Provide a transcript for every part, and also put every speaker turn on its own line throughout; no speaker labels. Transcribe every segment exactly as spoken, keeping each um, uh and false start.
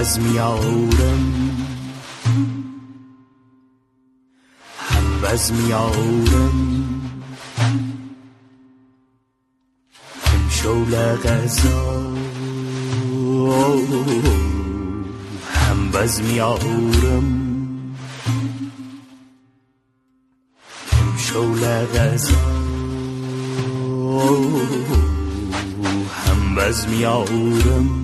بز میارم هم بز میارم شول غذا هم بز میارم شول غذا هم بز میارم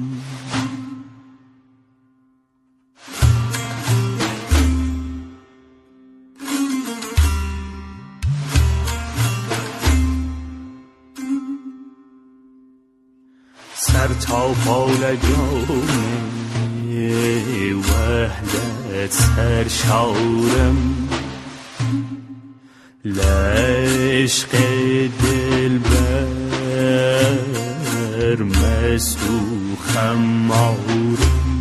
سر تا پال جامه وحدت سرشارم لعشق دل بر مست و خمارم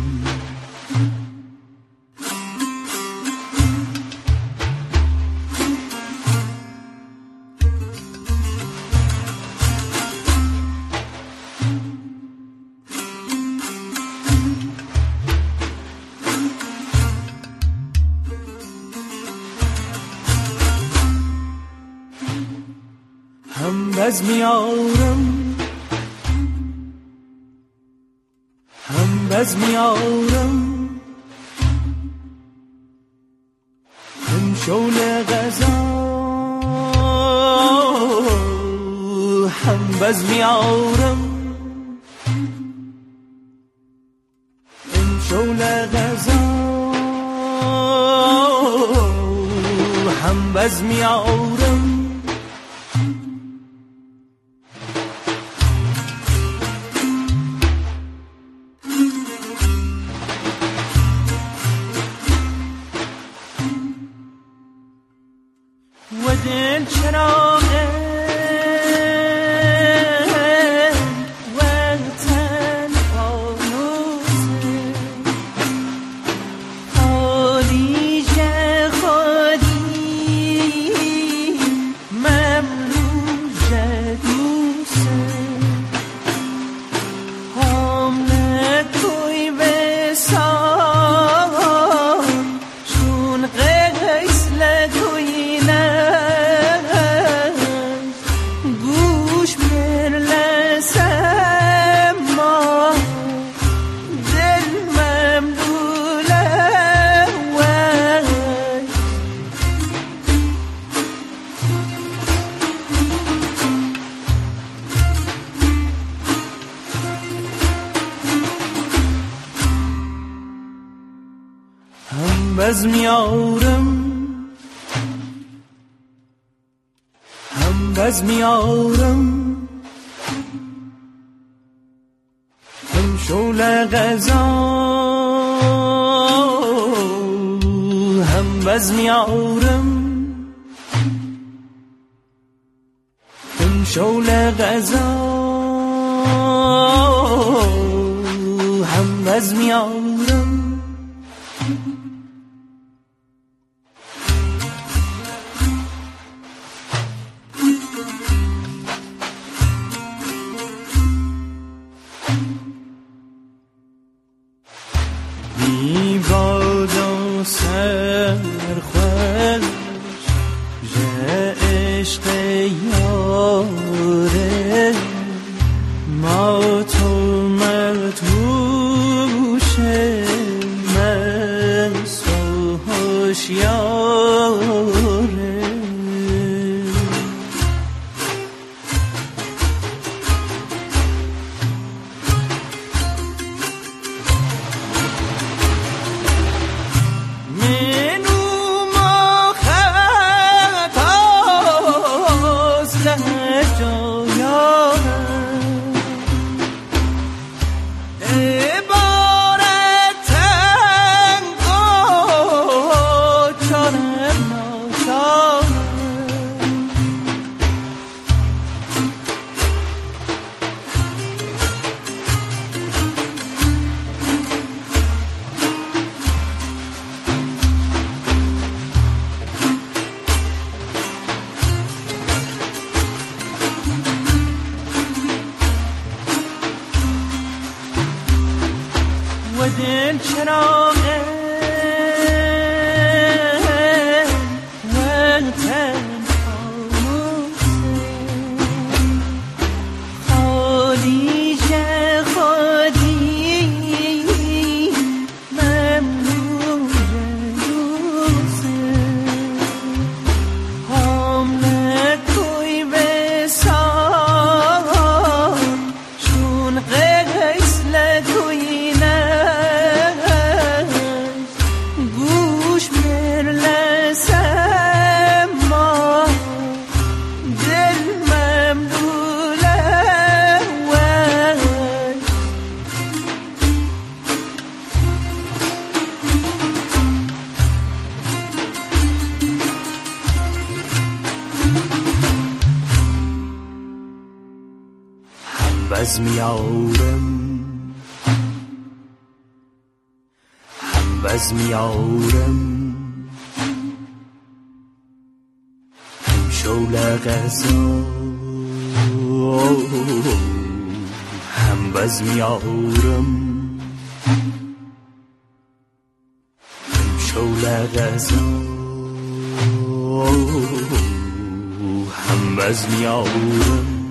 هم بز میارم هم بز میارم هم شول غذا هم بز میارم هم شول غذا هم بز میارم و دل چراغه و تن فانوسه خالی جه خالی مملو جه دوسه حامله توی بسان چون قیس لتوی هم بز میارم هم بز میارم هم شول غذا هم بز میارم هم شول غذا هم بز میارم بی باد و سرخوش ژه عشق یاره ما تو مرتوش مست و هوشیاره دل چراغه وقتم خاموشه خالی شه خودی ممنون روزه هم نکوی بسان شون غیسل توی نش گوش مرلسم ما دل مملوله وای هم بزمیارم هم بزمیارم هم شوله غذا هم بزمیارم هم شوله غذا هم بزمیارم